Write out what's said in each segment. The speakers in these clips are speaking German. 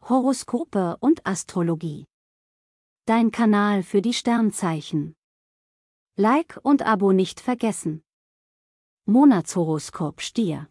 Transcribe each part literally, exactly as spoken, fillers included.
Horoskope und Astrologie. Dein Kanal für die Sternzeichen. Like und Abo nicht vergessen. Monatshoroskop Stier.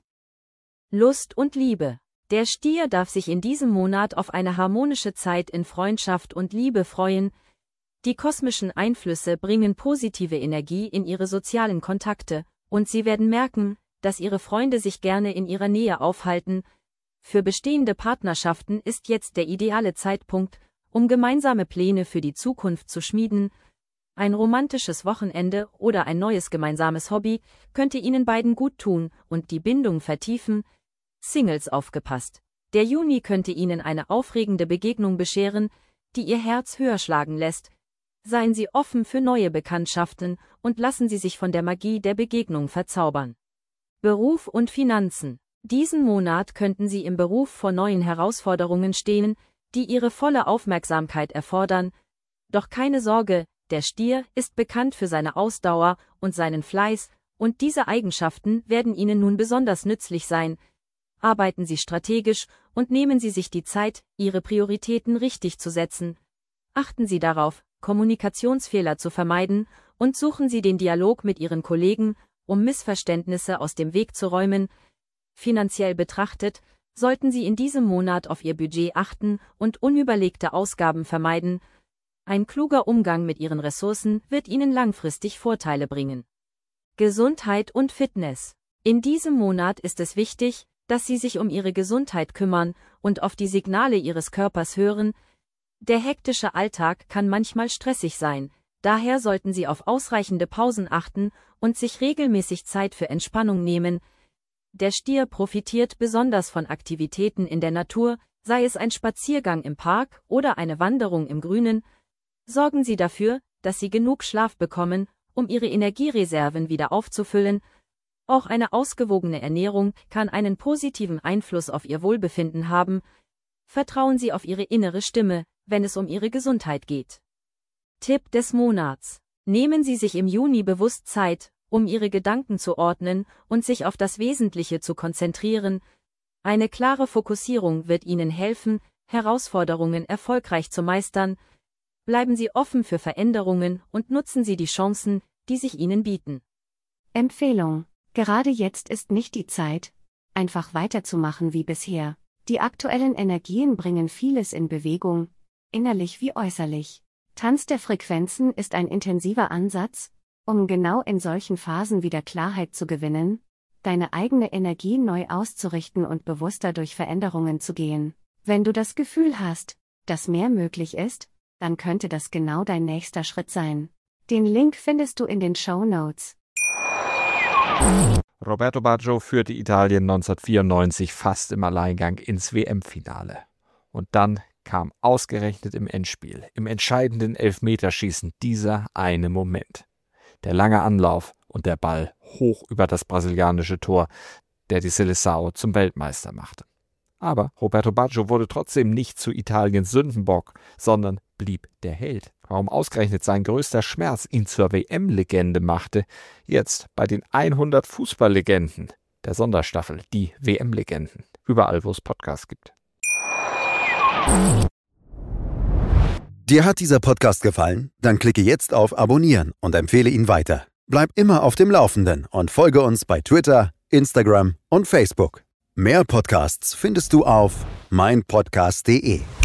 Lust und Liebe. Der Stier darf sich in diesem Monat auf eine harmonische Zeit in Freundschaft und Liebe freuen. Die kosmischen Einflüsse bringen positive Energie in ihre sozialen Kontakte, und Sie werden merken, dass Ihre Freunde sich gerne in Ihrer Nähe aufhalten. Für bestehende Partnerschaften ist jetzt der ideale Zeitpunkt, um gemeinsame Pläne für die Zukunft zu schmieden. Ein romantisches Wochenende oder ein neues gemeinsames Hobby könnte Ihnen beiden gut tun und die Bindung vertiefen. Singles aufgepasst. Der Juni könnte Ihnen eine aufregende Begegnung bescheren, die Ihr Herz höher schlagen lässt. Seien Sie offen für neue Bekanntschaften und lassen Sie sich von der Magie der Begegnung verzaubern. Beruf und Finanzen. Diesen Monat könnten Sie im Beruf vor neuen Herausforderungen stehen, die Ihre volle Aufmerksamkeit erfordern. Doch keine Sorge, der Stier ist bekannt für seine Ausdauer und seinen Fleiß, und diese Eigenschaften werden Ihnen nun besonders nützlich sein. Arbeiten Sie strategisch und nehmen Sie sich die Zeit, Ihre Prioritäten richtig zu setzen. Achten Sie darauf, Kommunikationsfehler zu vermeiden, und suchen Sie den Dialog mit Ihren Kollegen, um Missverständnisse aus dem Weg zu räumen. Finanziell betrachtet, sollten Sie in diesem Monat auf Ihr Budget achten und unüberlegte Ausgaben vermeiden. Ein kluger Umgang mit Ihren Ressourcen wird Ihnen langfristig Vorteile bringen. Gesundheit und Fitness. In diesem Monat ist es wichtig, dass Sie sich um Ihre Gesundheit kümmern und auf die Signale Ihres Körpers hören. Der hektische Alltag kann manchmal stressig sein, daher sollten Sie auf ausreichende Pausen achten und sich regelmäßig Zeit für Entspannung nehmen. Der Stier profitiert besonders von Aktivitäten in der Natur, sei es ein Spaziergang im Park oder eine Wanderung im Grünen. Sorgen Sie dafür, dass Sie genug Schlaf bekommen, um Ihre Energiereserven wieder aufzufüllen. Auch eine ausgewogene Ernährung kann einen positiven Einfluss auf Ihr Wohlbefinden haben. Vertrauen Sie auf Ihre innere Stimme, wenn es um Ihre Gesundheit geht. Tipp des Monats. Nehmen Sie sich im Juni bewusst Zeit, um Ihre Gedanken zu ordnen und sich auf das Wesentliche zu konzentrieren. Eine klare Fokussierung wird Ihnen helfen, Herausforderungen erfolgreich zu meistern. Bleiben Sie offen für Veränderungen und nutzen Sie die Chancen, die sich Ihnen bieten. Empfehlung. Gerade jetzt ist nicht die Zeit, einfach weiterzumachen wie bisher. Die aktuellen Energien bringen vieles in Bewegung, innerlich wie äußerlich. Tanz der Frequenzen ist ein intensiver Ansatz, um genau in solchen Phasen wieder Klarheit zu gewinnen, deine eigene Energie neu auszurichten und bewusster durch Veränderungen zu gehen. Wenn du das Gefühl hast, dass mehr möglich ist, dann könnte das genau dein nächster Schritt sein. Den Link findest du in den Shownotes. Roberto Baggio führte Italien neunzehnhundertvierundneunzig fast im Alleingang ins W M-Finale. Und dann kam ausgerechnet im Endspiel, im entscheidenden Elfmeterschießen, dieser eine Moment. Der lange Anlauf und der Ball hoch über das brasilianische Tor, der die Seleção zum Weltmeister machte. Aber Roberto Baggio wurde trotzdem nicht zu Italiens Sündenbock, sondern blieb der Held. Warum ausgerechnet sein größter Schmerz ihn zur W M-Legende machte, jetzt bei den hundert Fußballlegenden der Sonderstaffel, die W M-Legenden, überall wo es Podcasts gibt. Dir hat dieser Podcast gefallen? Dann klicke jetzt auf Abonnieren und empfehle ihn weiter. Bleib immer auf dem Laufenden und folge uns bei Twitter, Instagram und Facebook. Mehr Podcasts findest du auf meinpodcast punkt de.